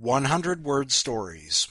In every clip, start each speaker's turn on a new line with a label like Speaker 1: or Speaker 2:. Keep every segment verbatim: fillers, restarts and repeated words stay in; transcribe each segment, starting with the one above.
Speaker 1: hundred word Stories.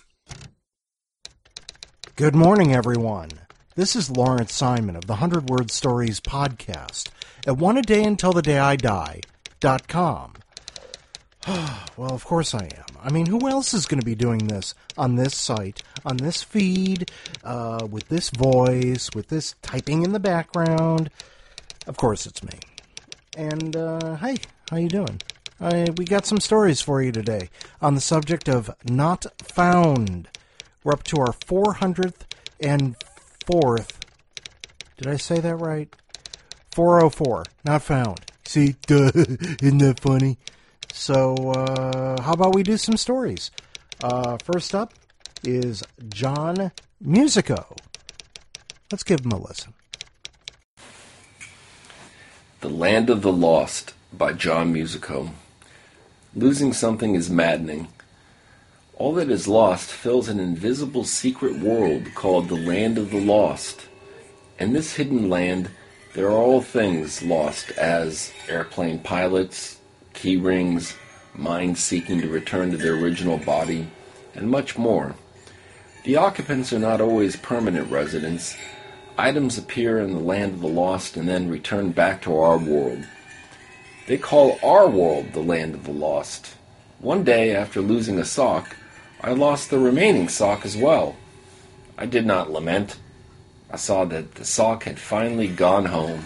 Speaker 2: Good morning, everyone. This is Lawrence Simon of the hundred word Stories podcast at one a day until the day I die dot com. Well, of course I am. I mean, who else is going to be doing this on this site, on this feed, uh, with this voice, with this typing in the background? Of course it's me. And, uh, hey, how you doing? Uh, we got some stories for you today on the subject of Not Found. We're up to our four hundredth and fourth. Did I say that right? four oh four. Not Found. See, duh, isn't that funny? So, uh, how about we do some stories? Uh, first up is John Musico. Let's give him a listen.
Speaker 3: The Land of the Lost by John Musico. Losing something is maddening. All that is lost fills an invisible secret world called the Land of the Lost. In this hidden land, there are all things lost, as airplane pilots, key rings, minds seeking to return to their original body, and much more. The occupants are not always permanent residents. Items appear in the Land of the Lost and then return back to our world. They call our world the Land of the Lost. One day, after losing a sock, I lost the remaining sock as well. I did not lament. I saw that the sock had finally gone home.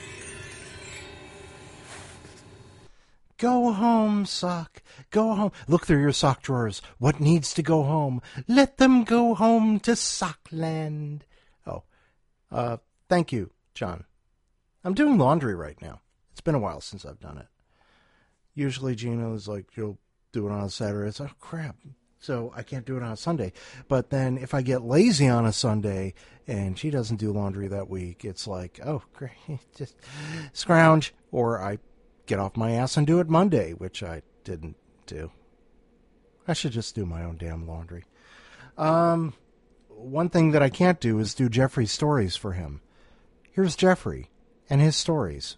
Speaker 2: Go home, sock. Go home. Look through your sock drawers. What needs to go home? Let them go home to Sockland. Oh, uh, thank you, John. I'm doing laundry right now. It's been a while since I've done it. Usually Gina is like, you'll do it on a Saturday. It's like, oh, crap. So I can't do it on a Sunday. But then if I get lazy on a Sunday and she doesn't do laundry that week, it's like, oh, great. Just scrounge. Or I get off my ass and do it Monday, which I didn't do. I should just do my own damn laundry. Um, one thing that I can't do is do Jeffrey's stories for him. Here's Jeffrey and his stories.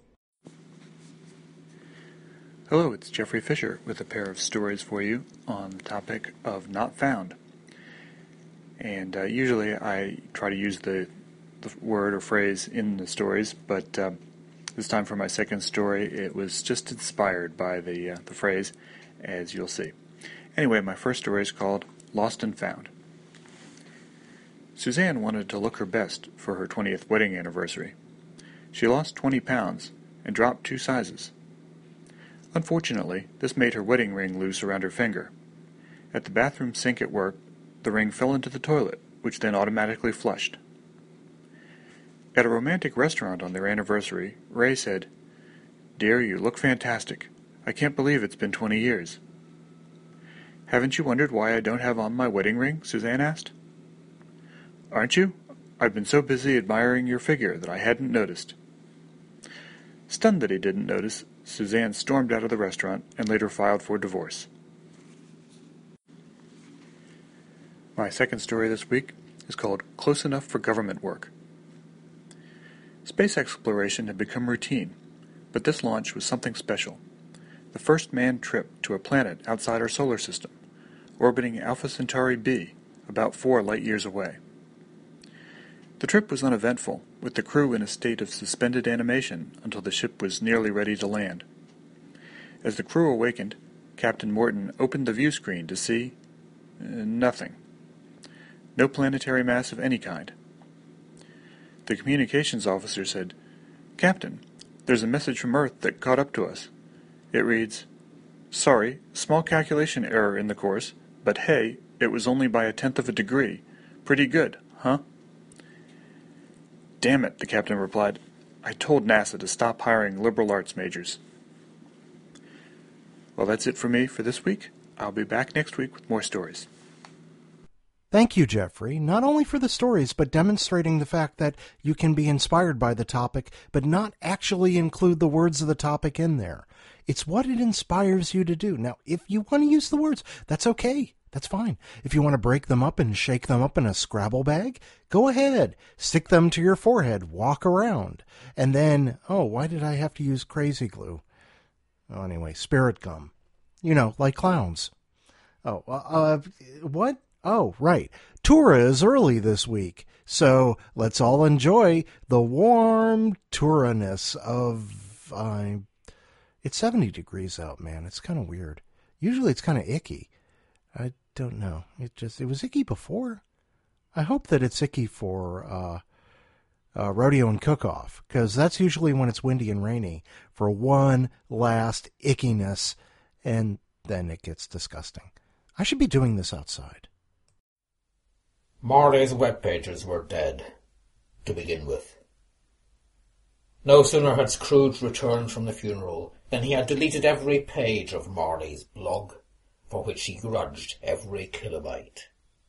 Speaker 4: Hello, it's Jeffrey Fisher with a pair of stories for you on the topic of Not Found. And uh, usually I try to use the, the word or phrase in the stories, but uh, this time for my second story, it was just inspired by the, uh, the phrase, as you'll see. Anyway, my first story is called Lost and Found. Suzanne wanted to look her best for her twentieth wedding anniversary. She lost twenty pounds and dropped two sizes. Unfortunately, this made her wedding ring loose around her finger. At the bathroom sink at work, the ring fell into the toilet, which then automatically flushed. At a romantic restaurant on their anniversary, Ray said, "Dear, you look fantastic. I can't believe it's been twenty years." "Haven't you wondered why I don't have on my wedding ring?" Suzanne asked. "Aren't you? I've been so busy admiring your figure that I hadn't noticed." Stunned that he didn't notice, Suzanne stormed out of the restaurant and later filed for divorce. My second story this week is called Close Enough for Government Work. Space exploration had become routine, but this launch was something special. The first manned trip to a planet outside our solar system, orbiting Alpha Centauri b, about four light-years away. The trip was uneventful, with the crew in a state of suspended animation until the ship was nearly ready to land. As the crew awakened, Captain Morton opened the view screen to see uh, nothing. No planetary mass of any kind. The communications officer said, "Captain, there's a message from Earth that caught up to us. It reads, 'Sorry, small calculation error in the course, but hey, it was only by a tenth of a degree. Pretty good, huh?' "Damn it," the captain replied. "I told NASA to stop hiring liberal arts majors." Well, that's it for me for this week. I'll be back next week with more stories.
Speaker 2: Thank you, Jeffrey, not only for the stories, but demonstrating the fact that you can be inspired by the topic, but not actually include the words of the topic in there. It's what it inspires you to do. Now, if you want to use the words, that's okay. That's fine. If you want to break them up and shake them up in a Scrabble bag, go ahead. Stick them to your forehead. Walk around. And then, oh, why did I have to use crazy glue? Oh, anyway, spirit gum. You know, like clowns. Oh, uh, what? Oh, right. Tura is early this week, so let's all enjoy the warm Tura-ness of... Uh, it's seventy degrees out, man. It's kind of weird. Usually it's kind of icky. I don't know. It just it was icky before. I hope that it's icky for uh, uh, rodeo and cook-off, because that's usually when it's windy and rainy for one last ickiness, and then it gets disgusting. I should be doing this outside.
Speaker 5: Marley's web pages were dead, to begin with. No sooner had Scrooge returned from the funeral than he had deleted every page of Marley's blog, for which he grudged every kilobyte.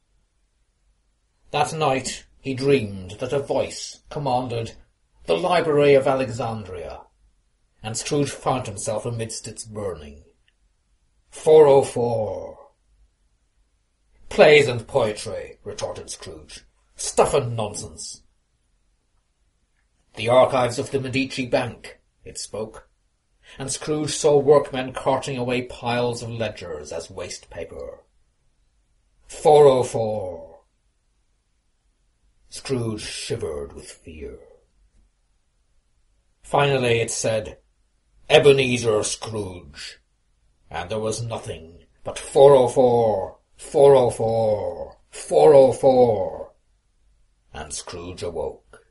Speaker 5: That night he dreamed that a voice commanded the Library of Alexandria, and Scrooge found himself amidst its burning. four oh four. Plays and poetry, retorted Scrooge. Stuff and nonsense. The archives of the Medici Bank, it spoke, and Scrooge saw workmen carting away piles of ledgers as waste paper. four oh four. Scrooge shivered with fear. Finally it said, Ebenezer Scrooge, and there was nothing but four oh four, four oh four, four oh four, and Scrooge awoke.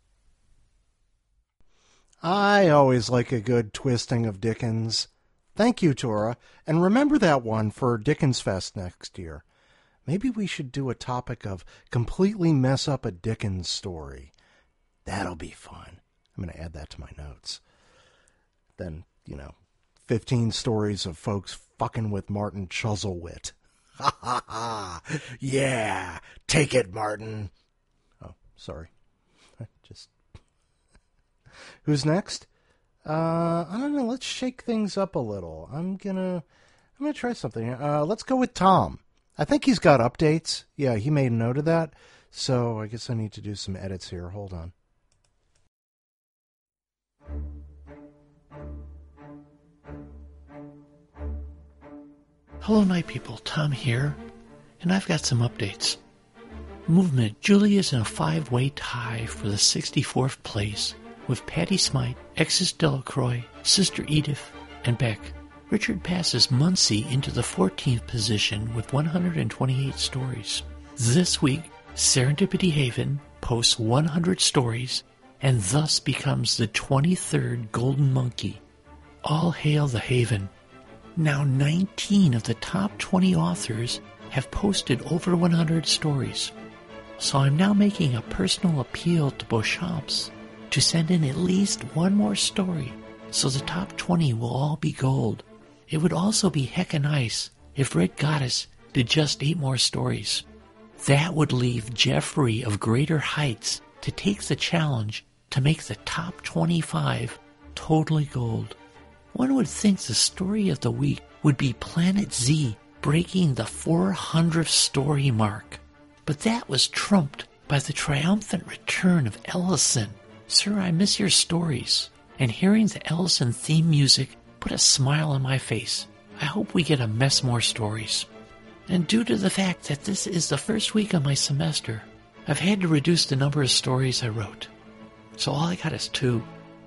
Speaker 2: I always like a good twisting of Dickens. Thank you, Tora, and remember that one for Dickens Fest next year. Maybe we should do a topic of completely mess up a Dickens story. That'll be fun. I'm going to add that to my notes. Then, you know, fifteen stories of folks fucking with Martin Chuzzlewit. Ha ha ha! Yeah! Take it, Martin! Oh, sorry. Just... Who's next? Uh, I don't know. Let's shake things up a little. I'm gonna... I'm gonna try something. Uh, let's go with Tom. I think he's got updates. Yeah, he made a note of that. So I guess I need to do some edits here. Hold on.
Speaker 6: Hello, Night People. Tom here, and I've got some updates. Movement Julie is in a five-way tie for the sixty-fourth place with Patty Smythe, Exes Delacroix, Sister Edith, and Beck. Richard passes Muncie into the fourteenth position with one hundred twenty-eight stories. This week, Serendipity Haven posts one hundred stories and thus becomes the twenty-third Golden Monkey. All hail the Haven. Now nineteen of the top twenty authors have posted over one hundred stories. So I'm now making a personal appeal to Beauchamps to send in at least one more story so the top twenty will all be gold. It would also be hecka nice if Red Goddess did just eight more stories. That would leave Jeffrey of Greater Heights to take the challenge to make the top twenty-five totally gold. One would think the story of the week would be Planet Z breaking the four hundredth story mark. But that was trumped by the triumphant return of Ellison. Sir, I miss your stories. And hearing the Ellison theme music put a smile on my face. I hope we get a mess more stories. And due to the fact that this is the first week of my semester, I've had to reduce the number of stories I wrote. So all I got is two.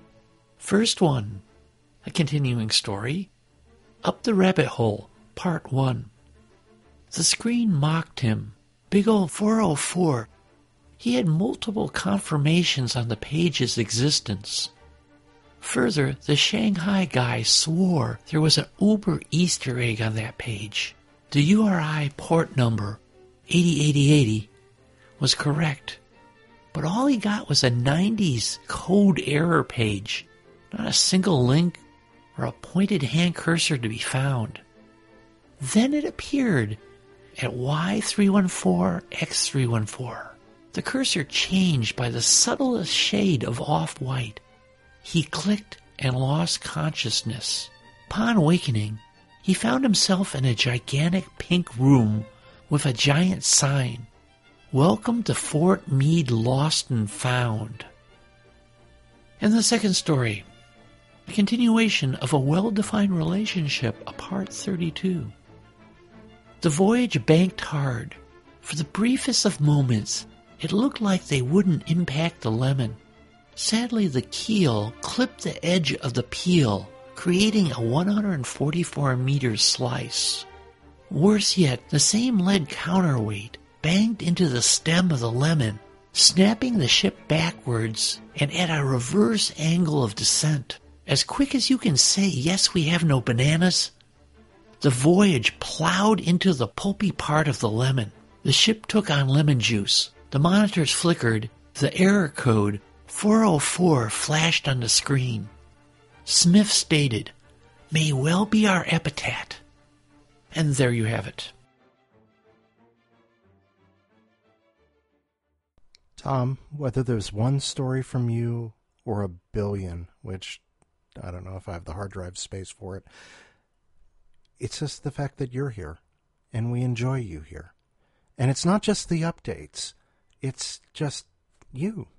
Speaker 6: First one, a continuing story, Up the Rabbit Hole, Part one. The screen mocked him. Big old four oh four. He had multiple confirmations on the page's existence. Further, the Shanghai guy swore there was an Uber Easter egg on that page. The U R I port number, eighty eighty eighty, was correct. But all he got was a nineties code error page, not a single link or a pointed hand cursor to be found. Then it appeared at Y three one four X three one four. The cursor changed by the subtlest shade of off-white. He clicked and lost consciousness. Upon awakening, he found himself in a gigantic pink room with a giant sign, Welcome to Fort Meade Lost and Found. And the second story, a continuation of a well-defined relationship, a part thirty-two. The voyage banked hard. For the briefest of moments, it looked like they wouldn't impact the lemon. Sadly, the keel clipped the edge of the peel, creating a one hundred forty-four meter slice. Worse yet, the same lead counterweight banged into the stem of the lemon, snapping the ship backwards and at a reverse angle of descent. As quick as you can say, yes, we have no bananas, the voyage plowed into the pulpy part of the lemon. The ship took on lemon juice. The monitors flickered. The error code four oh four flashed on the screen. Smith stated, "May well be our epitaph." And there you have it.
Speaker 2: Tom, whether there's one story from you or a billion, which I don't know if I have the hard drive space for it, it's just the fact that you're here and we enjoy you here. And it's not just the updates. It's just you.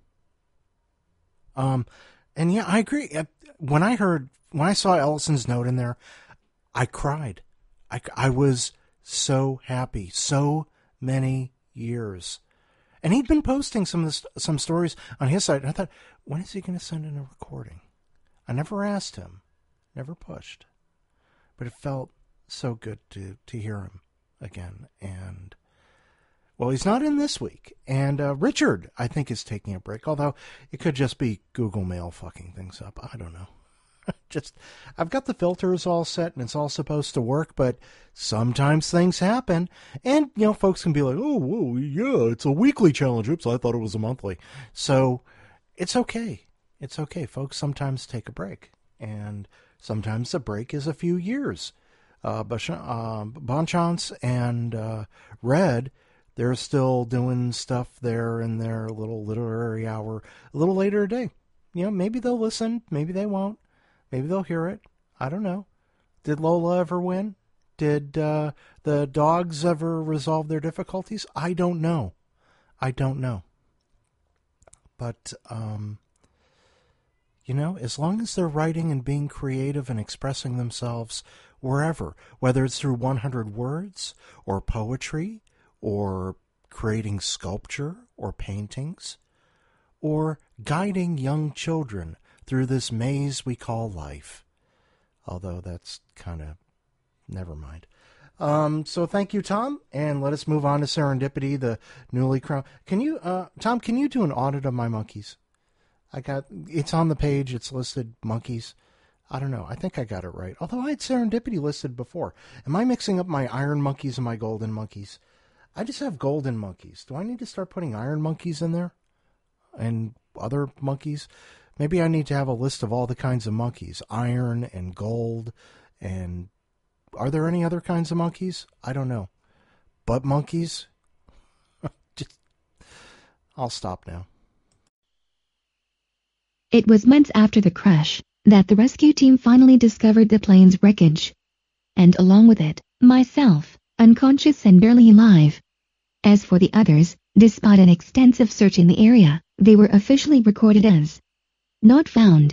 Speaker 2: Um, and yeah, I agree. When I heard, when I saw Ellison's note in there, I cried. I, I was so happy. So many years. And he'd been posting some of the, some stories on his site. And I thought, when is he going to send in a recording? I never asked him. Never pushed. But it felt so good to, to hear him again. And, well, he's not in this week. And uh, Richard, I think, is taking a break. Although it could just be Google Mail fucking things up. I don't know. Just, I've got the filters all set and it's all supposed to work, but sometimes things happen. And, you know, folks can be like, oh, whoa, yeah, it's a weekly challenge. Oops, I thought it was a monthly. So it's okay. It's okay. Folks sometimes take a break. And sometimes the break is a few years. Uh, uh, Bonchance and uh, Red, they're still doing stuff there in their little literary hour a little later today. You know, maybe they'll listen. Maybe they won't. Maybe they'll hear it. I don't know. Did Lola ever win? Did uh, the dogs ever resolve their difficulties? I don't know. I don't know. But, um, you know, as long as they're writing and being creative and expressing themselves wherever, whether it's through one hundred words or poetry or creating sculpture or paintings or guiding young children through this maze we call life. Although that's kind of, never mind. Um, so thank you, Tom, and let us move on to Serendipity, the newly crowned. Can you, uh, Tom, can you do an audit of my monkeys? I got, it's on the page, it's listed, monkeys. I don't know, I think I got it right. Although I had Serendipity listed before. Am I mixing up my iron monkeys and my golden monkeys? I just have golden monkeys. Do I need to start putting iron monkeys in there? And other monkeys? Maybe I need to have a list of all the kinds of monkeys, iron and gold, and are there any other kinds of monkeys? I don't know. Butt monkeys? Just, I'll stop now.
Speaker 7: It was months after the crash that the rescue team finally discovered the plane's wreckage. And along with it, myself, unconscious and barely alive. As for the others, despite an extensive search in the area, they were officially recorded as not found.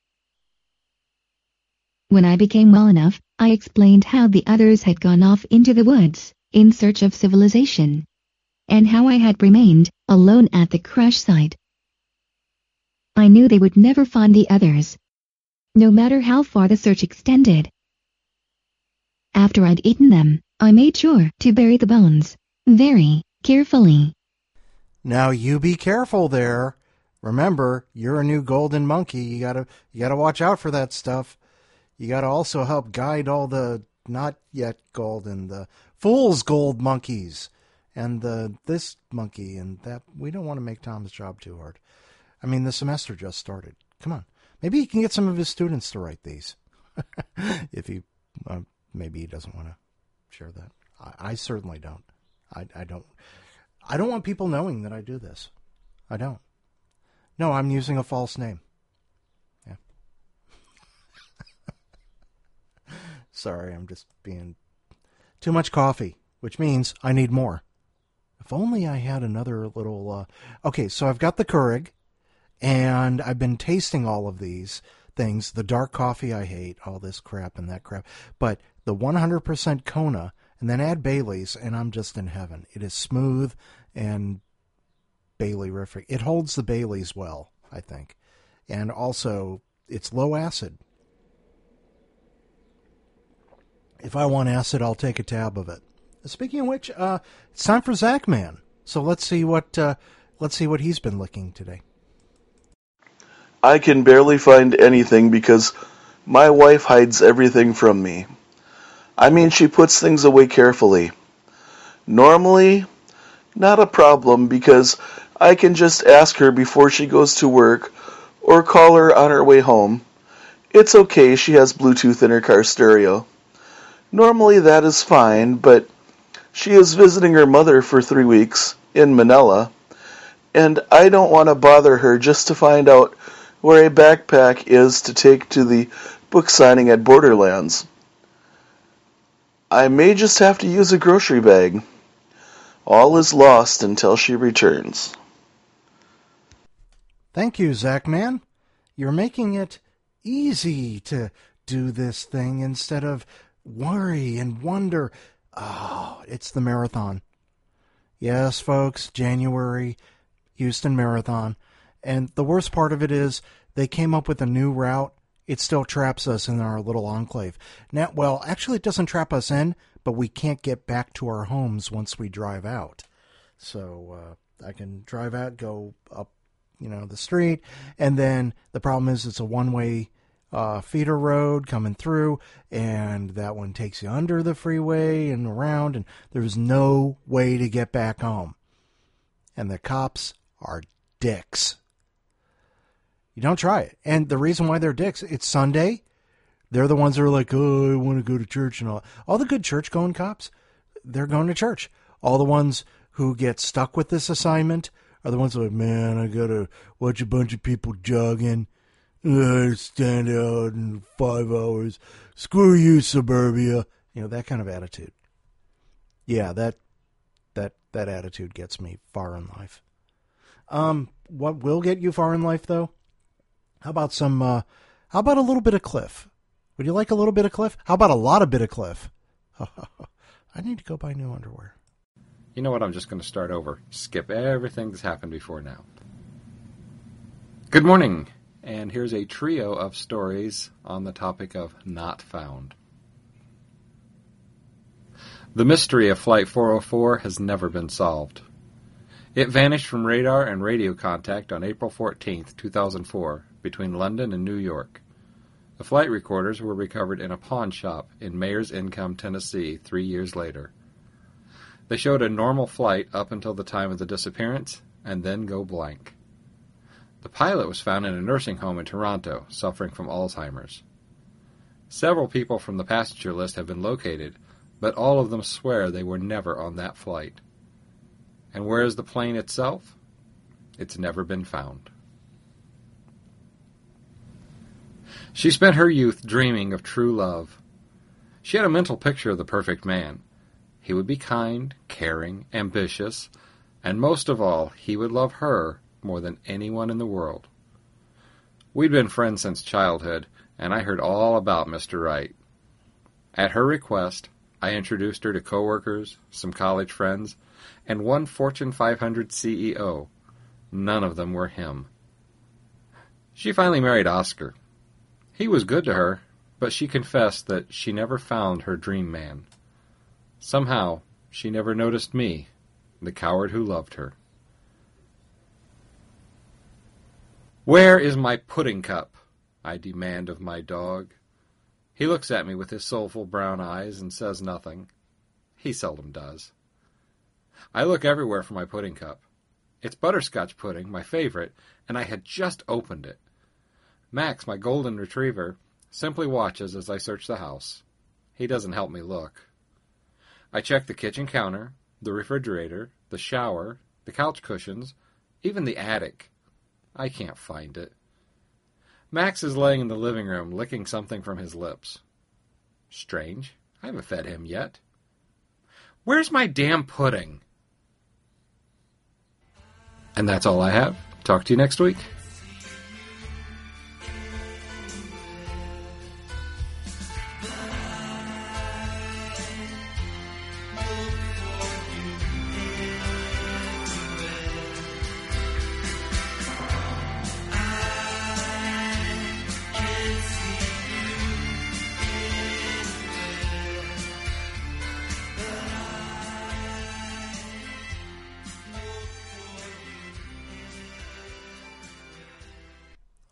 Speaker 7: When I became well enough, I explained how the others had gone off into the woods, in search of civilization, and how I had remained alone at the crash site. I knew they would never find the others, no matter how far the search extended. After I'd eaten them, I made sure to bury the bones, very carefully.
Speaker 2: Now you be careful there. Remember, you're a new golden monkey. You gotta, you gotta watch out for that stuff. You gotta also help guide all the not yet golden, the fool's gold monkeys, and the this monkey and that. We don't want to make Tom's job too hard. I mean, the semester just started. Come on, maybe he can get some of his students to write these. If he, uh, maybe he doesn't want to share that. I, I certainly don't. I, I don't. I don't want people knowing that I do this. I don't. No, I'm using a false name. Yeah. Sorry, I'm just being too much coffee, which means I need more. If only I had another little... Uh... Okay, so I've got the Keurig, and I've been tasting all of these things. The dark coffee I hate, all this crap and that crap. But the one hundred percent Kona and then add Bailey's, and I'm just in heaven. It is smooth and Bailey-rific. It holds the Bailey's well, I think. And also, it's low acid. If I want acid, I'll take a tab of it. Speaking of which, uh, it's time for Zach Man. So let's see what uh, let's see what he's been licking today.
Speaker 8: I can barely find anything because my wife hides everything from me. I mean, she puts things away carefully. Normally, not a problem because I can just ask her before she goes to work or call her on her way home. It's okay, she has Bluetooth in her car stereo. Normally that is fine, but she is visiting her mother for three weeks in Manila, and I don't want to bother her just to find out where a backpack is to take to the book signing at Borderlands. I may just have to use a grocery bag. All is lost until she returns.
Speaker 2: Thank you, Zach Man. You're making it easy to do this thing instead of worry and wonder. Oh, it's the marathon. Yes, folks, January, Houston Marathon. And the worst part of it is they came up with a new route. It still traps us in our little enclave. Now, well, actually it doesn't trap us in, but we can't get back to our homes once we drive out. So uh, I can drive out, go up, you know, the street, and then the problem is it's a one-way uh, feeder road coming through, and that one takes you under the freeway and around, and there's no way to get back home. And the cops are dicks. You don't try it. And the reason why they're dicks, it's Sunday. They're the ones that are like, oh, I want to go to church and all. All the good church-going cops, they're going to church. All the ones who get stuck with this assignment are the ones that are like, man, I got to watch a bunch of people jogging. I stand out in five hours. Screw you, suburbia. You know, that kind of attitude. Yeah, that that that attitude gets me far in life. Um, what will get you far in life, though? How about some, uh, how about a little bit of Cliff? Would you like a little bit of Cliff? How about a lot of bit of Cliff? I need to go buy new underwear.
Speaker 9: You know what? I'm just going to start over. Skip everything that's happened before now. Good morning, and here's a trio of stories on the topic of not found. The mystery of Flight four oh four has never been solved. It vanished from radar and radio contact on April fourteenth, two thousand four, between London and New York. The flight recorders were recovered in a pawn shop in Mayor's Income, Tennessee, three years later. They showed a normal flight up until the time of the disappearance, and then go blank. The pilot was found in a nursing home in Toronto, suffering from Alzheimer's. Several people from the passenger list have been located, but all of them swear they were never on that flight. And where is the plane itself? It's never been found. She spent her youth dreaming of true love. She had a mental picture of the perfect man. He would be kind, caring, ambitious, and most of all, he would love her more than anyone in the world. We'd been friends since childhood, and I heard all about Mister Right. At her request, I introduced her to coworkers, some college friends, and one Fortune five hundred C E O. None of them were him. She finally married Oscar. He was good to her, but she confessed that she never found her dream man. Somehow, she never noticed me, the coward who loved her. Where is my pudding cup? I demand of my dog. He looks at me with his soulful brown eyes and says nothing. He seldom does. I look everywhere for my pudding cup. It's butterscotch pudding, my favorite, and I had just opened it. Max, my golden retriever, simply watches as I search the house. He doesn't help me look. I check the kitchen counter, the refrigerator, the shower, the couch cushions, even the attic. I can't find it. Max is laying in the living room, licking something from his lips. Strange. I haven't fed him yet. Where's my damn pudding? And that's all I have. Talk to you next week.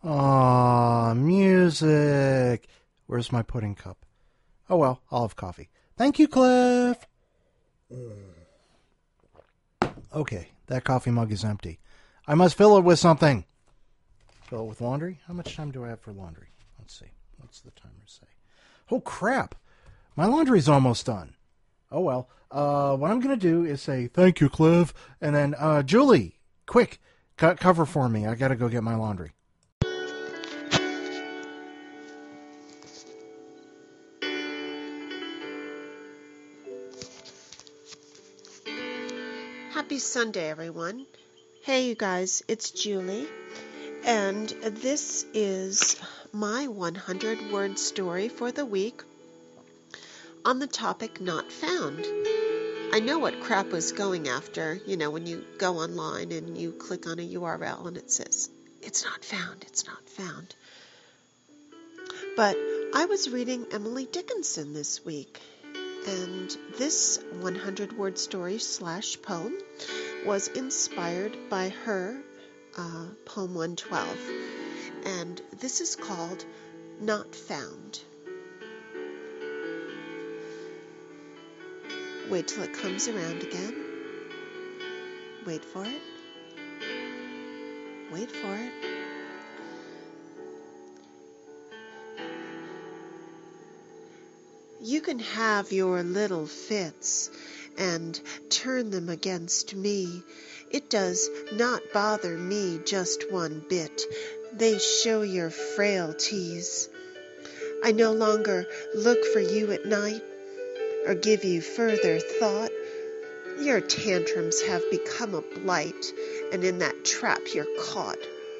Speaker 2: Aw, music. Where's my pudding cup? Oh well, I'll have coffee. Thank you, Cliff. Okay, that coffee mug is empty. I must fill it with something. Fill it with laundry? How much time do I have for laundry? Let's see. What's the timer say? Oh, crap. My laundry's almost done. Oh, well. Uh, what I'm going to do is say, thank you, Cliff. And then, uh, Julie, quick, cut cover for me. I got to go get my laundry.
Speaker 10: Happy Sunday, everyone. Hey, you guys, it's Julie, and this is my one hundred word story for the week on the topic not found. I know what Crap was going after, you know, when you go online and you click on a U R L and it says, it's not found, it's not found. But I was reading Emily Dickinson this week, and this one hundred word story slash poem was inspired by her uh, poem one twelve, and this is called Not Found. Wait till it comes around again. Wait for it. Wait for it. You can have your little fits and turn them against me. It does not bother me just one bit. They show your frailties. I no longer look for you at night or give you further thought. Your tantrums have become a blight, and in that trap you're caught.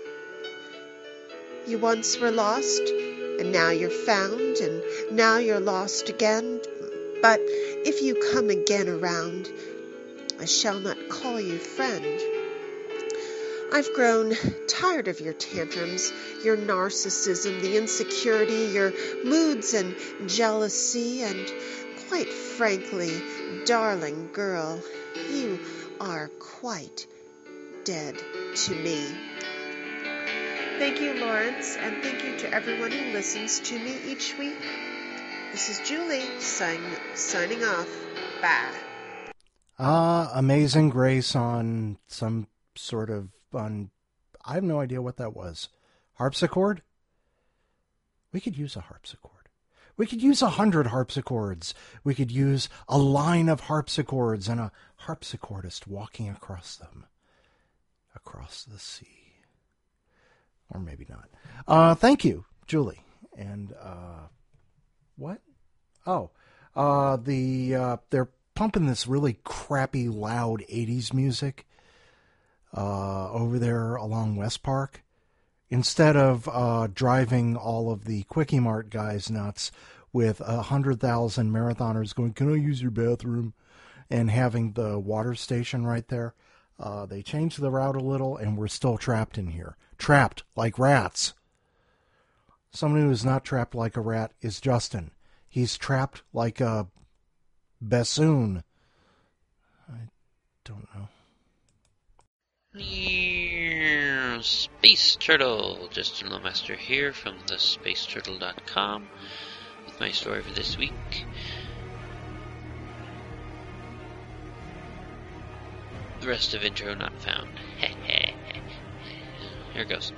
Speaker 10: You once were lost, and now you're found, and now you're lost again. But if you come again around, I shall not call you friend. I've grown tired of your tantrums, your narcissism, the insecurity, your moods and jealousy, and quite frankly, darling girl, you are quite dead to me. Thank you, Lawrence, and thank you to everyone who listens to me each week. This is Julie, sign, signing off. Bye.
Speaker 2: Ah, uh, Amazing Grace on some sort of, on, I have no idea what that was. Harpsichord? We could use a harpsichord. We could use a hundred harpsichords. We could use a line of harpsichords and a harpsichordist walking across them. Across the sea. Or maybe not. Uh, thank you, Julie. And, uh, what? Oh, uh, the, uh, they're pumping this really crappy, loud eighties music, uh, over there along West Park. Instead of, uh, driving all of the Quickie Mart guys nuts with a hundred thousand marathoners going, can I use your bathroom? And having the water station right there. Uh, they changed the route a little, and we're still trapped in here. Trapped like rats. Someone who is not trapped like a rat is Justin. He's trapped like a bassoon. I don't know.
Speaker 11: Space Turtle. Justin Lemaster here from the space turtle dot com with my story for this week. The rest of intro not found. Here it goes.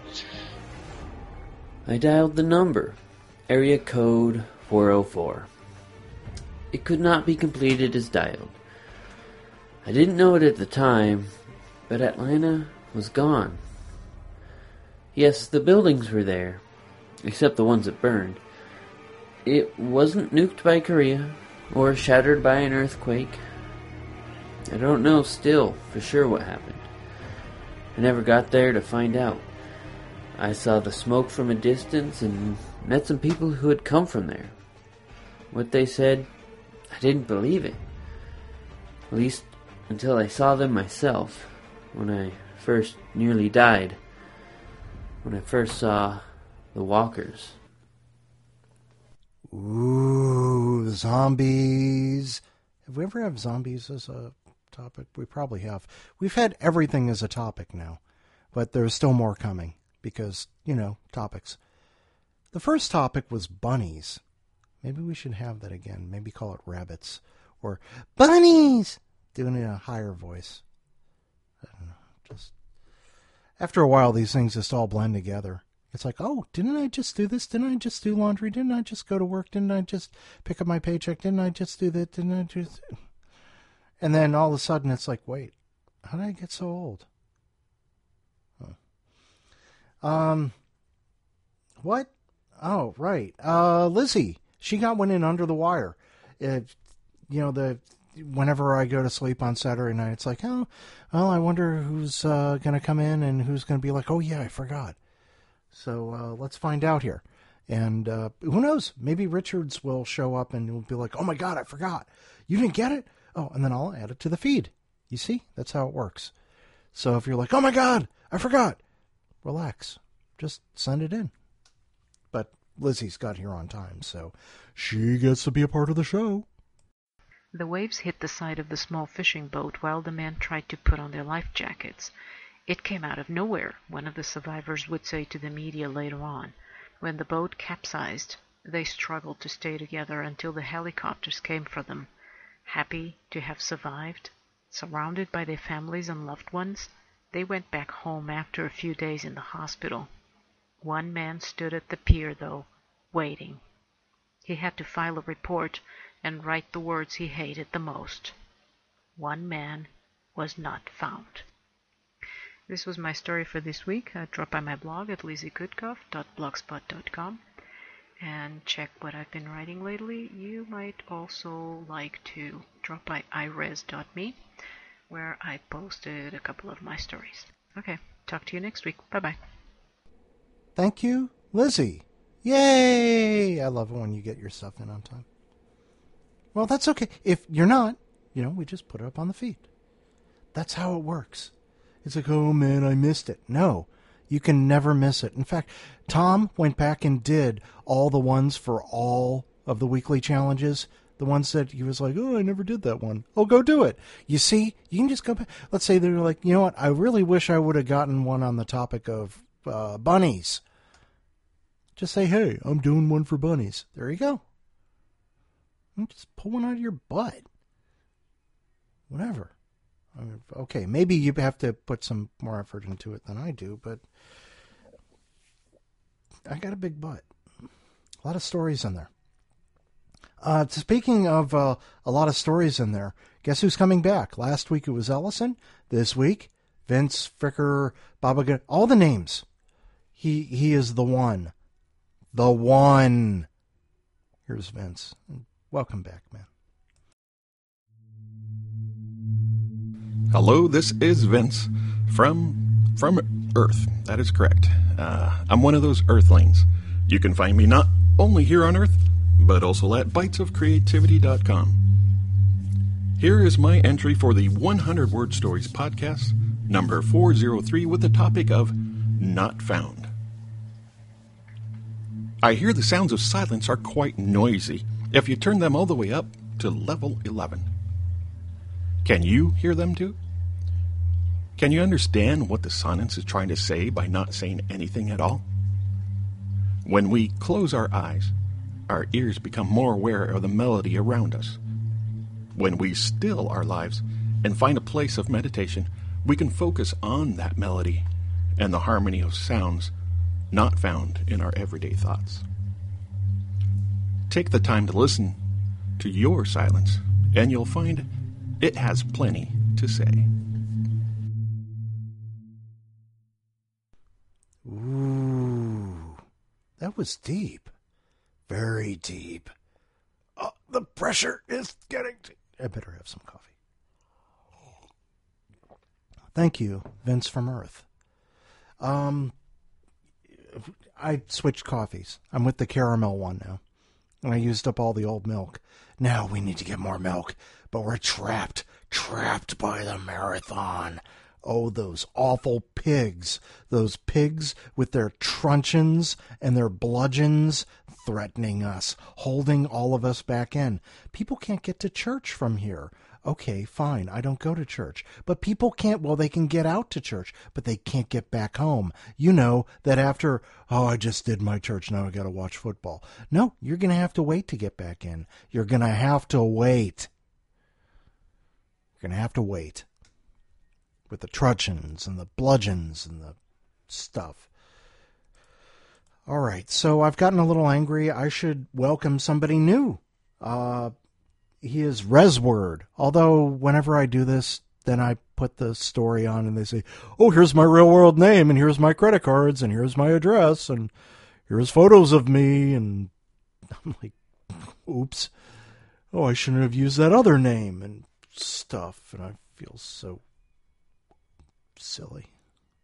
Speaker 11: I dialed the number. Area code four oh four. It could not be completed as dialed. I didn't know it at the time, but Atlanta was gone. Yes, the buildings were there, except the ones that burned. It wasn't nuked by Korea, or shattered by an earthquake. I don't know still for sure what happened. I never got there to find out. I saw the smoke from a distance and met some people who had come from there. What they said, I didn't believe it. At least until I saw them myself, when I first nearly died. When I first saw the walkers.
Speaker 2: Ooh, zombies. Have we ever had zombies as a topic? We probably have. We've had everything as a topic now, but there's still more coming because, you know, topics. The first topic was bunnies. Maybe we should have that again. Maybe call it rabbits or bunnies, doing it in a higher voice. I don't know. Just after a while, these things just all blend together. It's like, oh, didn't I just do this? Didn't I just do laundry? Didn't I just go to work? Didn't I just pick up my paycheck? Didn't I just do that? Didn't I just... And then all of a sudden it's like, wait, how did I get so old? Huh. Um, what? Oh, right. Uh, Lizzie, she got one in under the wire. It, you know, the whenever I go to sleep on Saturday night, it's like, oh, well, I wonder who's uh, going to come in and who's going to be like, oh, yeah, I forgot. So uh, let's find out here. And uh, who knows? Maybe Richards will show up and will be like, oh, my God, I forgot. You didn't get it? Oh, and then I'll add it to the feed. You see? That's how it works. So if you're like, oh, my God, I forgot. Relax. Just send it in. But Lizzie's got here on time, so she gets to be a part of the show.
Speaker 12: The waves hit the side of the small fishing boat while the men tried to put on their life jackets. It came out of nowhere, one of the survivors would say to the media later on. When the boat capsized, they struggled to stay together until the helicopters came for them. Happy to have survived, surrounded by their families and loved ones, they went back home after a few days in the hospital. One man stood at the pier, though, waiting. He had to file a report and write the words he hated the most. One man was not found. This was my story for this week. Uh, drop by my blog at lizzie kutkoff dot blogspot dot com and check what I've been writing lately. You might also like to drop by i res dot me, where I posted a couple of my stories. Okay, talk to you next week. Bye-bye.
Speaker 2: Thank you, Lizzie. Yay! I love it when you get your stuff in on time. Well, that's okay. If you're not, you know, we just put it up on the feed. That's how it works. It's like, oh, man, I missed it. No, you can never miss it. In fact, Tom went back and did all the ones for all of the weekly challenges. The ones that he was like, oh, I never did that one. Oh, go do it. You see, you can just go back. Let's say they're like, you know what? I really wish I would have gotten one on the topic of uh, bunnies. Just say, hey, I'm doing one for bunnies. There you go. And just pull one out of your butt. Whatever. I mean, okay, maybe you have to put some more effort into it than I do, but I got a big butt. A lot of stories in there. Uh, speaking of uh, a lot of stories in there, guess who's coming back? Last week it was Ellison. This week, Vince, Fricker, Baba, all the names. He he is the one. The one. Here's Vince. Welcome back, man.
Speaker 13: Hello, this is Vince from from Earth. That is correct. Uh, I'm one of those Earthlings. You can find me not only here on Earth, but also at bites of creativity dot com. Here is my entry for the one hundred Word Stories podcast, number four oh three, with the topic of Not Found. I hear the sounds of silence are quite noisy if you turn them all the way up to level eleven. Can you hear them too? Can you understand what the silence is trying to say by not saying anything at all? When we close our eyes, our ears become more aware of the melody around us. When we still our lives and find a place of meditation, we can focus on that melody and the harmony of sounds not found in our everyday thoughts. Take the time to listen to your silence, and you'll find it has plenty to say.
Speaker 2: Ooh, that was deep. Very deep. Oh, the pressure is getting to... I better have some coffee. Thank you, Vince from Earth. Um, I switched coffees. I'm with the caramel one now. And I used up all the old milk. Now we need to get more milk. But we're trapped. Trapped by the marathon. Oh, those awful pigs. Those pigs with their truncheons and their bludgeons threatening us, holding all of us back in. People can't get to church from here. Okay, fine, I don't go to church. But people can't, well, they can get out to church, but they can't get back home. You know that after, oh, I just did my church, now I got to watch football. No, you're going to have to wait to get back in. You're going to have to wait. You're going to have to wait. With the truncheons and the bludgeons and the stuff. All right, so I've gotten a little angry. I should welcome somebody new. Uh... He is Resword, although whenever I do this, then I put the story on and they say, oh, here's my real world name, and here's my credit cards, and here's my address, and here's photos of me, and I'm like, oops. Oh, I shouldn't have used that other name and stuff, and I feel so silly.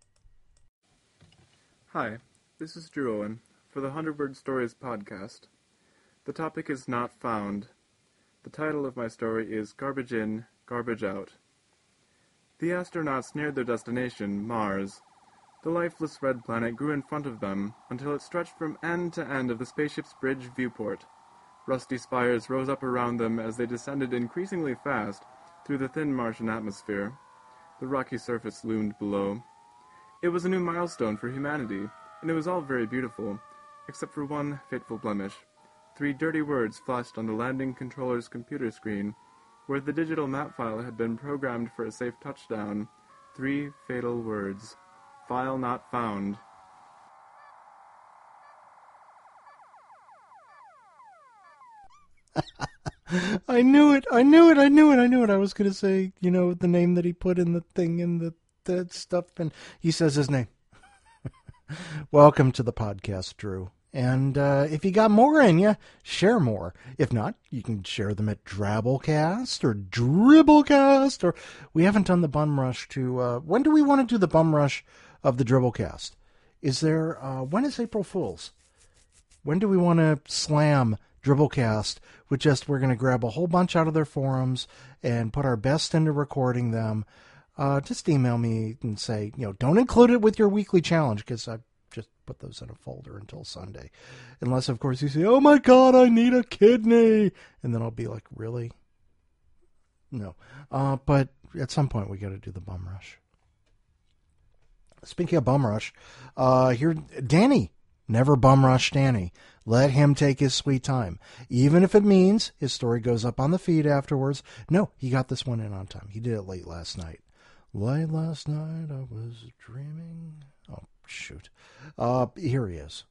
Speaker 14: Hi, this is Drew Owen for the Hundred Word Stories podcast. The topic is not found. The title of my story is Garbage In, Garbage Out. The astronauts neared their destination, Mars. The lifeless red planet grew in front of them until it stretched from end to end of the spaceship's bridge viewport. Rusty spires rose up around them as they descended increasingly fast through the thin Martian atmosphere. The rocky surface loomed below. It was a new milestone for humanity, and it was all very beautiful, except for one fateful blemish. Three dirty words flashed on the landing controller's computer screen, where the digital map file had been programmed for a safe touchdown. Three fatal words. File not found.
Speaker 2: I knew it, I knew it, I knew it, I knew it. I was going to say, you know, the name that he put in the thing and the that stuff, and he says his name. Welcome to the podcast, Drew. And uh, if you got more in you, share more. If not, you can share them at Drabblecast or Dribblecast. Or we haven't done the bum rush to... Uh, when do we want to do the bum rush of the Dribblecast? Is there... Uh, when is April Fool's? When do we want to slam Dribblecast with just... We're going to grab a whole bunch out of their forums and put our best into recording them. Uh, just email me and say, you know, don't include it with your weekly challenge because I just put those in a folder until Sunday. Unless, of course, you say, oh my God, I need a kidney. And then I'll be like, really? No. Uh, but at some point, we got to do the bum rush. Speaking of bum rush, uh, here, Danny. Never bum rush Danny. Let him take his sweet time. Even if it means his story goes up on the feed afterwards. No, he got this one in on time. He did it late last night. Late last night, I was dreaming. Oh, shoot. Uh, here he is.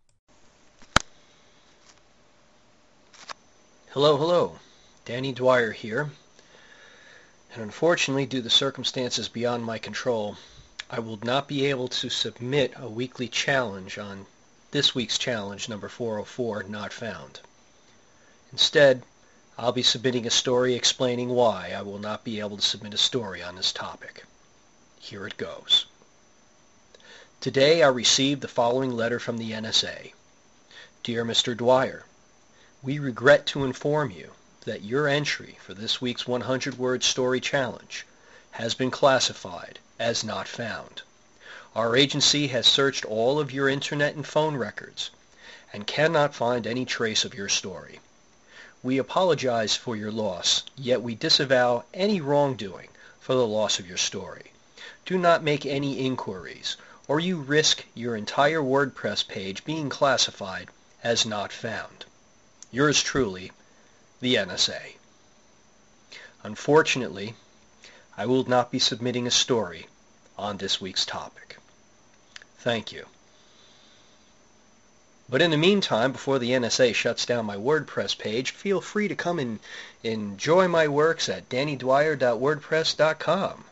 Speaker 15: Hello, hello. Danny Dwyer here. And unfortunately, due to circumstances beyond my control, I will not be able to submit a weekly challenge on this week's challenge, number four oh four, Not Found. Instead, I'll be submitting a story explaining why I will not be able to submit a story on this topic. Here it goes. Today I received the following letter from the N S A. Dear Mister Dwyer, we regret to inform you that your entry for this week's one hundred word story challenge has been classified as not found. Our agency has searched all of your internet and phone records and cannot find any trace of your story. We apologize for your loss, yet we disavow any wrongdoing for the loss of your story. Do not make any inquiries, or you risk your entire WordPress page being classified as not found. Yours truly, the N S A. Unfortunately, I will not be submitting a story on this week's topic. Thank you. But in the meantime, before the N S A shuts down my WordPress page, feel free to come and enjoy my works at danny dwyer dot wordpress dot com.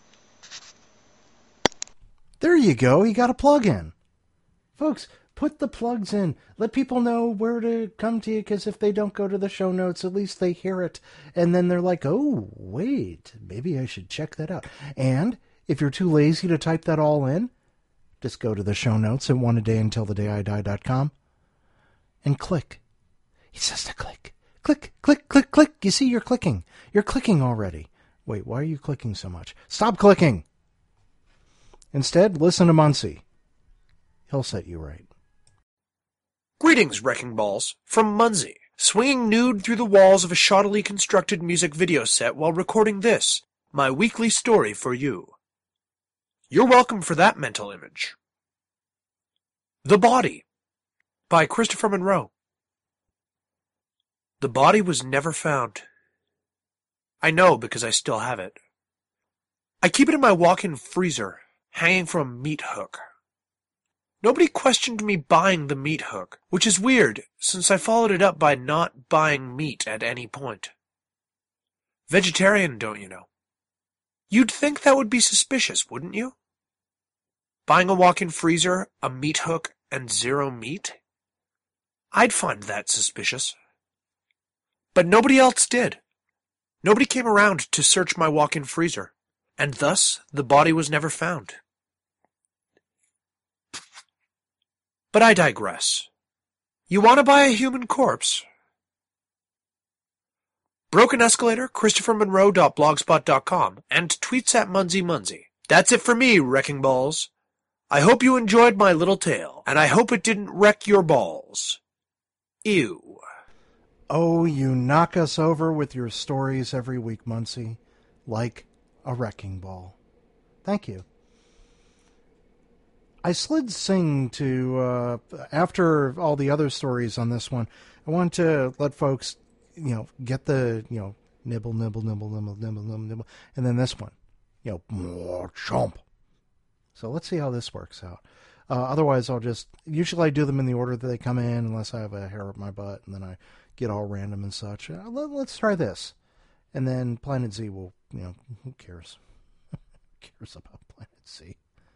Speaker 2: There you go. You got a plug in. Folks, put the plugs in. Let people know where to come to you, because if they don't go to the show notes, at least they hear it. And then they're like, oh, wait, maybe I should check that out. And if you're too lazy to type that all in, just go to the show notes at one a day until the day I die dot com and click. He says to click. Click, click, click, click. You see, you're clicking. You're clicking already. Wait, why are you clicking so much? Stop clicking. Instead, listen to Muncie. He'll set you right.
Speaker 16: Greetings, Wrecking Balls, from Munzie, swinging nude through the walls of a shoddily constructed music video set while recording this, my weekly story for you. You're welcome for that mental image. The Body, by Christopher Monroe. The body was never found. I know because I still have it. I keep it in my walk-in freezer, hanging from a meat hook. Nobody questioned me buying the meat hook, which is weird, since I followed it up by not buying meat at any point. Vegetarian, don't you know? You'd think that would be suspicious, wouldn't you? Buying a walk-in freezer, a meat hook, and zero meat? I'd find that suspicious. But nobody else did. Nobody came around to search my walk-in freezer, and thus the body was never found. But I digress. You want to buy a human corpse? Broken Escalator, Christopher Monroe dot blogspot dot com, and tweets at Munzie Munzie. That's it for me, Wrecking Balls. I hope you enjoyed my little tale, and I hope it didn't wreck your balls. Ew.
Speaker 2: Oh, you knock us over with your stories every week, Muncie, like a wrecking ball. Thank you. I slid sing to, uh, after all the other stories on this one, I wanted to let folks, you know, get the, you know, nibble, nibble, nibble, nibble, nibble, nibble, nibble, and then this one, you know, more chomp. So let's see how this works out. Uh, otherwise, I'll just, usually I do them in the order that they come in, unless I have a hair up my butt, and then I get all random and such. Uh, let, let's try this. And then Planet Z will, you know, who cares? Who cares about Planet Z?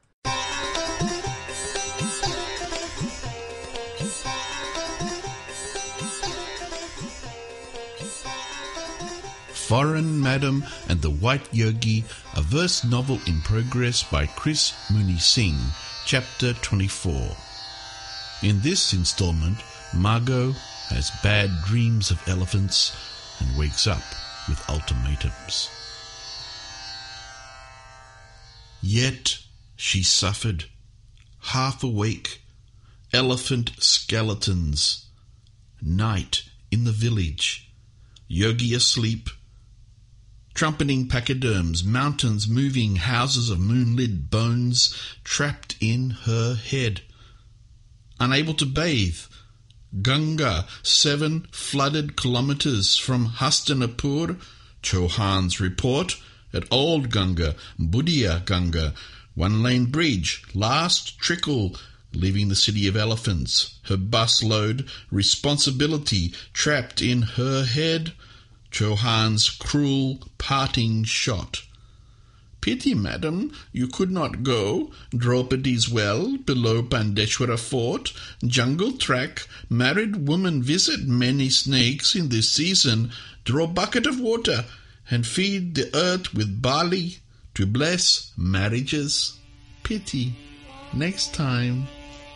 Speaker 17: Foreign Madam and the White Yogi, a verse novel in progress by Chris Mooney Singh, Chapter twenty-four. In this installment, Margot has bad dreams of elephants and wakes up with ultimatums. Yet she suffered, half awake, elephant skeletons, night in the village, Yogi asleep, trumpeting pachyderms, mountains moving, houses of moonlit bones trapped in her head. Unable to bathe, Ganga, seven flooded kilometres from Hastinapur, Chauhan's report, at Old Ganga, Budia Ganga, one-lane bridge, last trickle, leaving the city of elephants, her busload, responsibility trapped in her head, Chauhan's cruel parting shot. Pity, madam, you could not go, Draupadi's well, below Pandeshwara fort, jungle track, married woman visit many snakes in this season, draw bucket of water, and feed the earth with barley, to bless marriages. Pity, next time.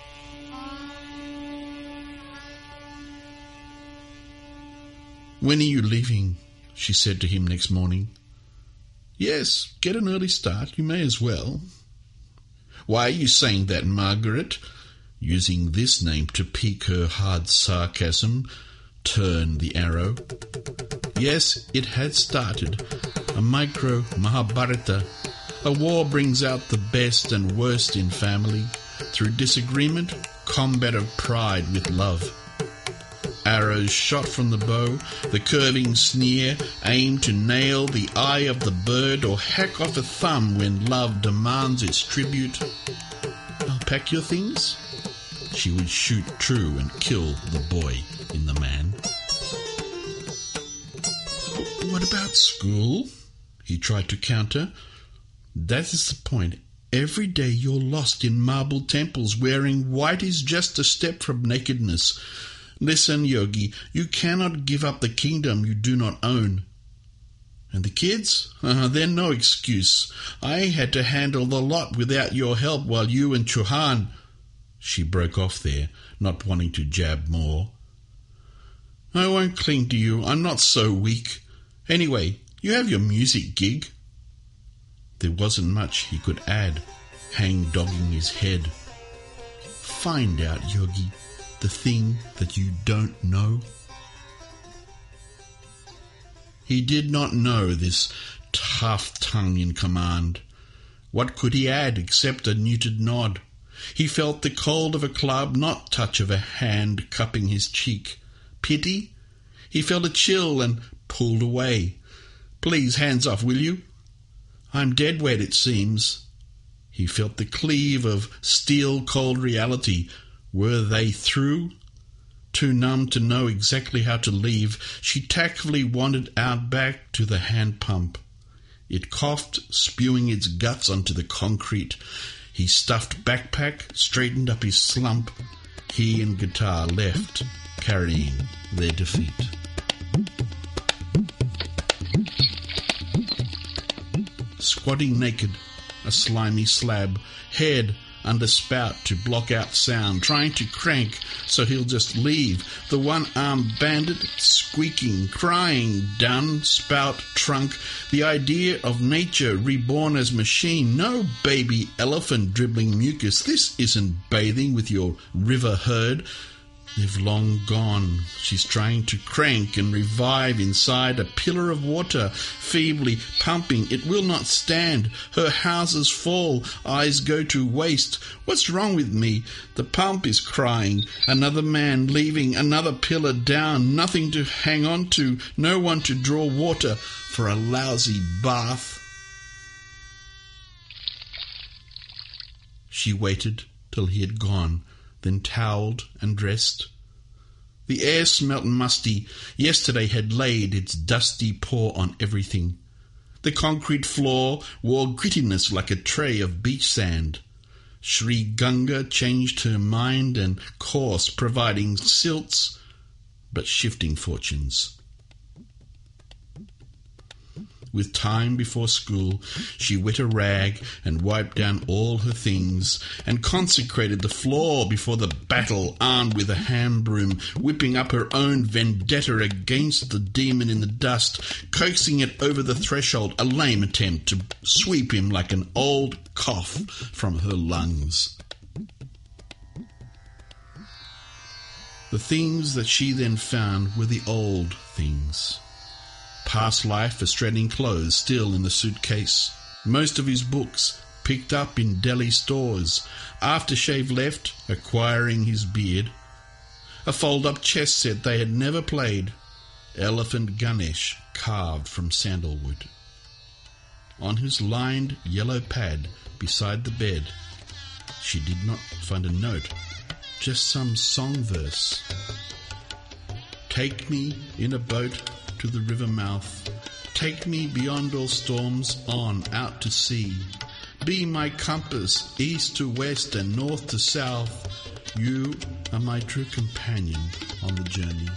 Speaker 17: When are you leaving? She said to him next morning. Yes, get an early start. You may as well. Why are you saying that, Margaret? Using this name to pique her hard sarcasm, turn the arrow. Yes, it had started. A micro Mahabharata. A war brings out the best and worst in family. Through disagreement, combat of pride with love. Arrows shot from the bow, the curving sneer, aim to nail the eye of the bird or hack off a thumb when love demands its tribute. I'll pack your things. She would shoot true and kill the boy in the man. What about school? He tried to counter. That is the point. Every day you're lost in marble temples wearing white is just a step from nakedness. Listen, Yogi, you cannot give up the kingdom you do not own. And the kids? Uh, they're no excuse. I had to handle the lot without your help while you and Chauhan... She broke off there, not wanting to jab more. I won't cling to you. I'm not so weak. Anyway, you have your music gig. There wasn't much he could add, hang-dogging his head. Find out, Yogi. the thing that you don't know? He did not know this tough tongue in command. What could he add except a neutered nod? He felt the cold of a club, not touch of a hand cupping his cheek. Pity? He felt a chill and pulled away. Please, hands off, will you? I'm dead wet, it seems. He felt the cleave of steel-cold reality. Were they through? Too numb to know exactly how to leave, she tactfully wandered out back to the hand pump. It coughed, spewing its guts onto the concrete. He stuffed backpack, straightened up his slump. He and guitar left, carrying their defeat. Squatting naked, a slimy slab, head under spout to block out sound, trying to crank so he'll just leave. The one-armed bandit squeaking, crying, done, spout, trunk. The idea of nature reborn as machine. No baby elephant dribbling mucus. This isn't bathing with your river herd. They've long gone. She's trying to crank and revive inside a pillar of water, feebly pumping. It will not stand. Her houses fall. Eyes go to waste. What's wrong with me? The pump is crying. Another man leaving. Another pillar down. Nothing to hang on to. No one to draw water for a lousy bath. She waited till he had gone, then towelled and dressed. The air smelt musty. Yesterday had laid its dusty paw on everything. The concrete floor wore grittiness like a tray of beach sand. Sri Ganga changed her mind and course, providing silts, but shifting fortunes. With time before school, she wet a rag and wiped down all her things, and consecrated the floor before the battle, armed with a hand broom, whipping up her own vendetta against the demon in the dust, coaxing it over the threshold, a lame attempt to sweep him like an old cough from her lungs. The things that she then found were the old things. Past life Australian clothes still in the suitcase. Most of his books picked up in Delhi stores. Aftershave left, acquiring his beard. A fold-up chess set they had never played. Elephant Ganesh carved from sandalwood. On his lined yellow pad beside the bed, she did not find a note, just some song verse. Take me in a boat to the river mouth. Take me beyond all storms, on, out to sea. Be my compass, east to west and north to south. You are my true companion on the journey.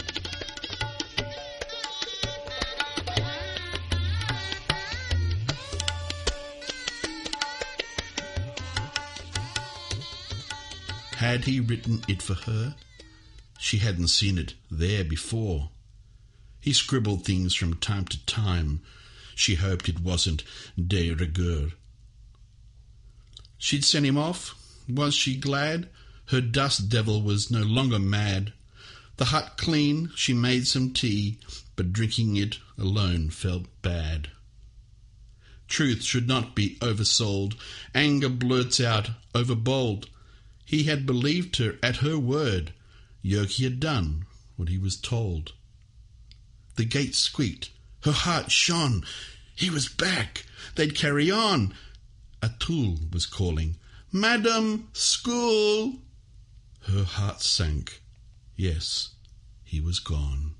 Speaker 17: Had he written it for her? She hadn't seen it there before. He scribbled things from time to time. She hoped it wasn't de rigueur. She'd sent him off. Was she glad? Her dust devil was no longer mad. The hut clean, she made some tea, but drinking it alone felt bad. Truth should not be oversold. Anger blurts out, overbold. He had believed her at her word. Yogi had done what he was told. The gate squeaked. Her heart shone. He was back. They'd carry on. Atul was calling, Madam, school! Her heart sank. Yes, he was gone.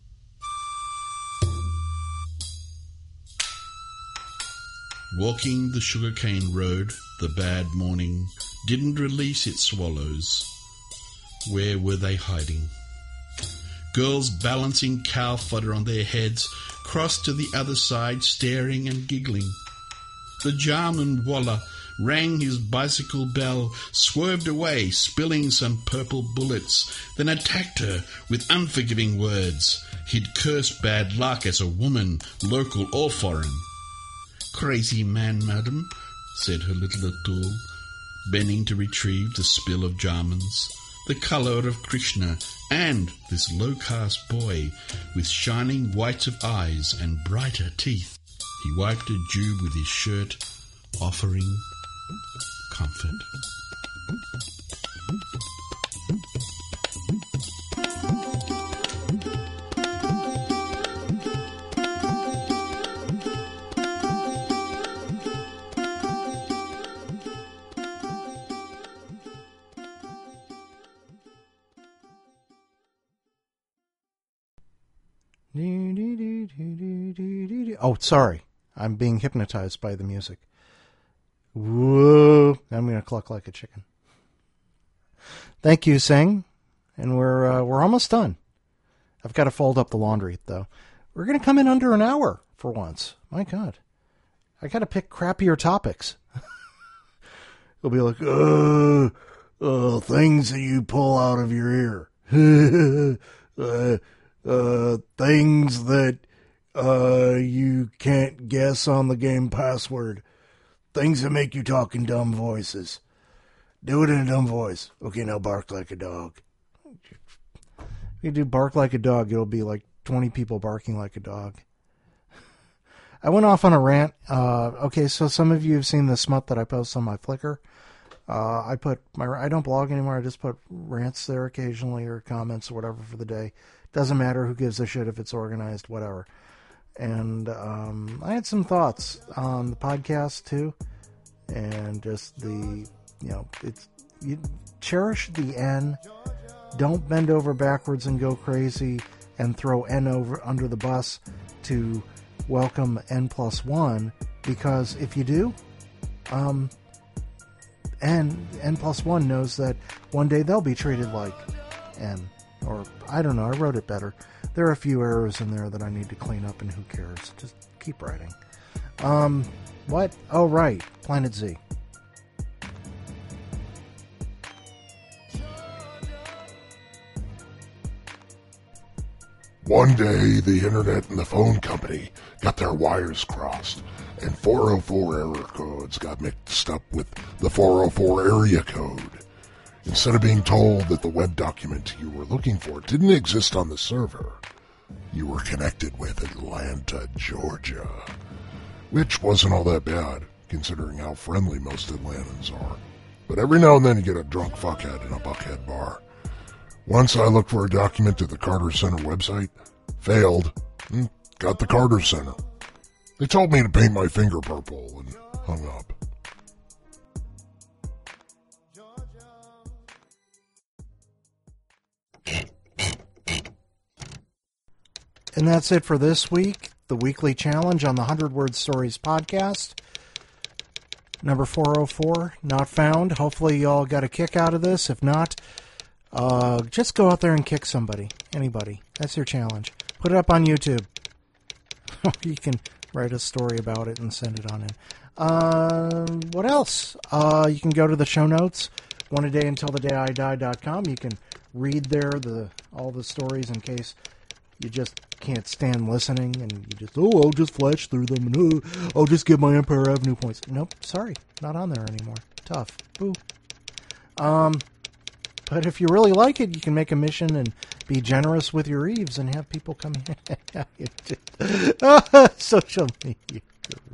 Speaker 17: Walking the sugarcane road, the bad morning didn't release its swallows. Where were they hiding? Girls balancing cow fodder on their heads crossed to the other side, staring and giggling. The Jarman Walla rang his bicycle bell, swerved away, spilling some purple bullets, then attacked her with unforgiving words. He'd cursed bad luck as a woman, local or foreign. Crazy man, madam, said her little Atul, bending to retrieve the spill of Jarman's. the colour of Krishna, and this low-caste boy with shining whites of eyes and brighter teeth. He wiped a Jew with his shirt, offering comfort.
Speaker 2: Oh, sorry. I'm being hypnotized by the music. Whoa. I'm going to cluck like a chicken. Thank you, Sing. And we're uh, we're almost done. I've got to fold up the laundry, though. We're going to come in under an hour for once. My God. I got to pick crappier topics. It'll be like, uh, uh, things that you pull out of your ear. uh, uh, things that uh, you can't guess on the game password. Things that make you talk in dumb voices. Do it in a dumb voice. Okay, now bark like a dog. If you do bark like a dog, it'll be like twenty people barking like a dog. I went off on a rant. Uh, okay, so some of you have seen the smut that I post on my Flickr. Uh, I put my I don't blog anymore. I just put rants there occasionally or comments or whatever for the day. Doesn't matter who gives a shit if it's organized, whatever. And um, I had some thoughts on the podcast too, and just the you know it's you cherish the N. Don't bend over backwards and go crazy and throw N over under the bus to welcome N plus one, because if you do, um, N, N plus one knows that one day they'll be treated like N. Or, I don't know, I wrote it better. There are a few errors in there that I need to clean up, and who cares? Just keep writing. Um, what? Oh, right. Planet Z.
Speaker 18: One day, the internet and the phone company got their wires crossed, and four oh four error codes got mixed up with the four oh four area code. Instead of being told that the web document you were looking for didn't exist on the server, you were connected with Atlanta, Georgia. Which wasn't all that bad, considering how friendly most Atlantans are. But every now and then you get a drunk fuckhead in a Buckhead bar. Once I looked for a document to the Carter Center website, failed, and got the Carter Center. They told me to paint my finger purple and hung up.
Speaker 2: And that's it for this week. The weekly challenge on the one hundred Word Stories podcast. Number four oh four, not found. Hopefully you all got a kick out of this. If not, uh, just go out there and kick somebody. Anybody. That's your challenge. Put it up on YouTube. You can write a story about it and send it on in. Uh, what else? Uh, you can go to the show notes, one a day until the day I die dot com. You can read there the all the stories in case you just can't stand listening and you just, oh, I'll just flash through them and oh, I'll just get my Empire Avenue points. Nope, sorry, not on there anymore. Tough. Boo. Um, but if you really like it, you can make a mission and be generous with your eaves and have people come in. Social media.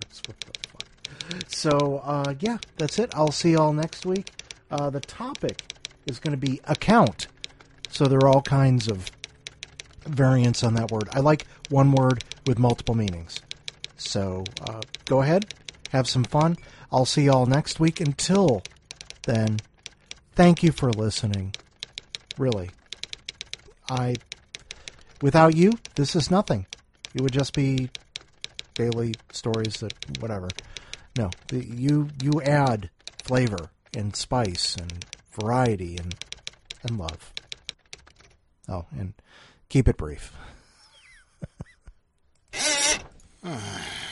Speaker 2: So, uh, yeah, that's it. I'll see y'all next week. Uh, the topic is going to be account. So there are all kinds of variants on that word. I like one word with multiple meanings. So uh, go ahead, have some fun. I'll see y'all next week. Until then, thank you for listening. Really. I, without you, this is nothing. It would just be daily stories that, whatever. No, the, you you add flavor and spice and variety and and love. Oh, and keep it brief.